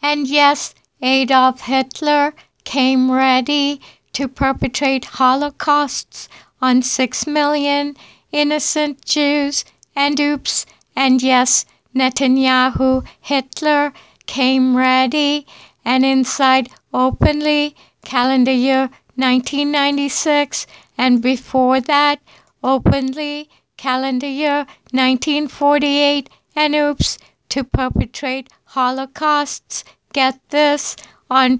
And yes, Adolf Hitler came ready to perpetrate holocausts on 6 million innocent Jews. And oops, and yes, Netanyahu Hitler came ready and inside openly calendar year 1996, and before that openly calendar year 1948, and oops, to perpetrate holocausts, get this, on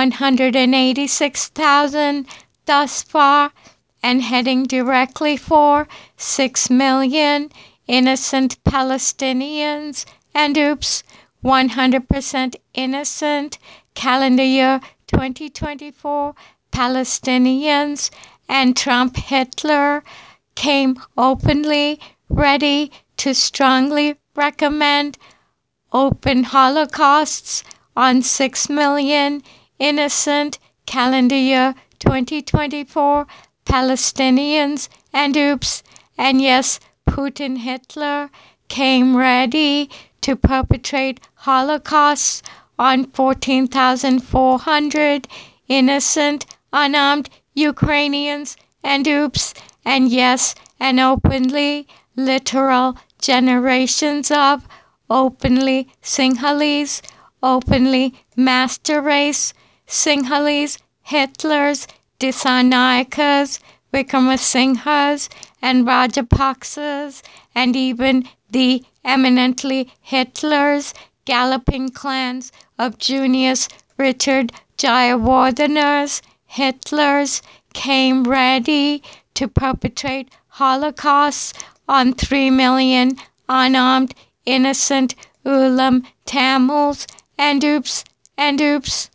186,000 thus far, and heading directly for 6 million innocent Palestinians, and oops, 100% innocent calendar year 2024 Palestinians. And Trump Hitler came openly ready to strongly recommend open holocausts on 6 million innocent calendar year 2024 Palestinians. And oops, and yes, Putin Hitler came ready to perpetrate holocausts on 14,400 innocent unarmed Ukrainians. And oops, and yes, and openly literal generations of openly Sinhalese, openly master race Sinhalese, Hitlers, Disanayakas, Vikramasinghas, and Rajapaksas, and even the eminently Hitlers, galloping clans of Junius Richard Jayawardenas, Hitlers came ready to perpetrate holocausts on 3 million unarmed innocent Ulam Tamils. And oops, and oops,